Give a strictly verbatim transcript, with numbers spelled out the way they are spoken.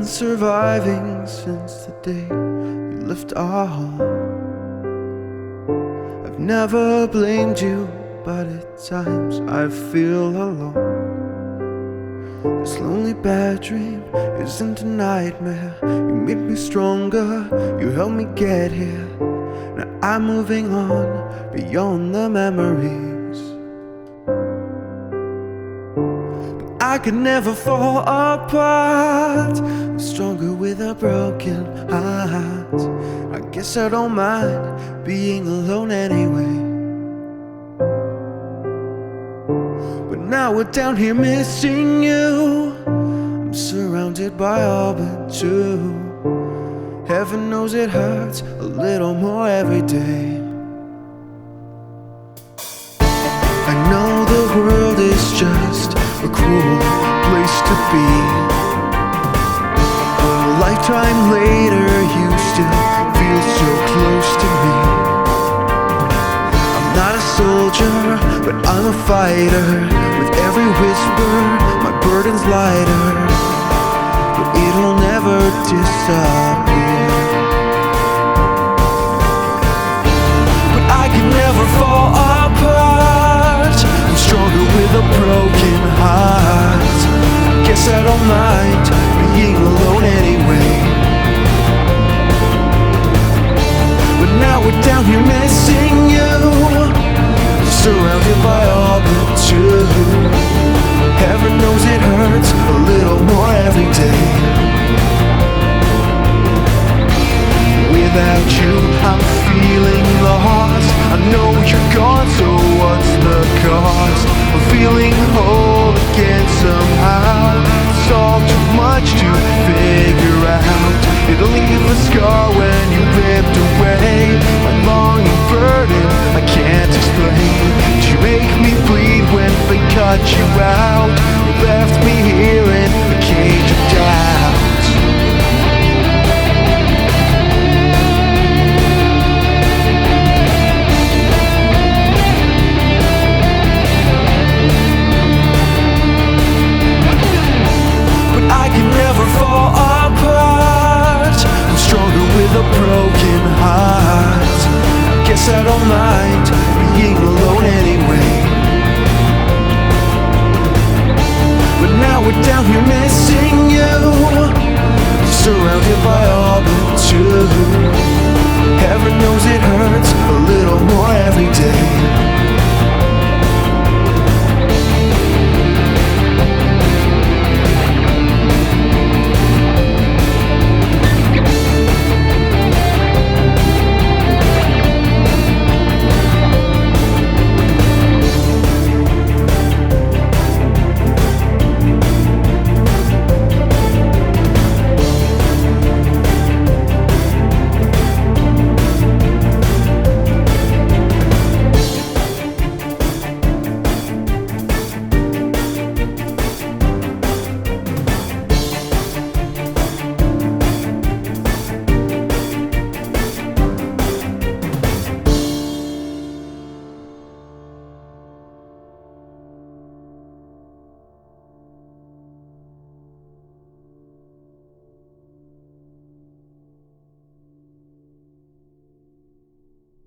been surviving since the day you left our home. I've never blamed you, but at times I feel alone. This lonely bad dream isn't a nightmare. You made me stronger, you helped me get here. Now I'm moving on beyond the memories. But I could never fall apart. I'm stronger with a broken heart. I guess I don't mind being alone anyway. But now we're down here missing you. I'm surrounded by all but you. Heaven knows it hurts a little more every day. I know the world is just a cruel place to be, but a lifetime later you still feel so close to me. I'm not a soldier, but I'm a fighter. With every whisper, my burden's lighter, but it'll never disappear. But I can never fall apart. I'm stronger with a broken heart. Guess I don't mind being alone anyway. But now we're down here missing you, surrounded by all but you. Heaven knows it hurts a little more every day. Without you, I'm feeling lost. I know you're gone, so what's the cost? I'm feeling whole again somehow. It's all too much to figure out. It'll leave a scar when you ripped away my longing burden I can't explain. Did you make me bleed when they cut you out? You left me here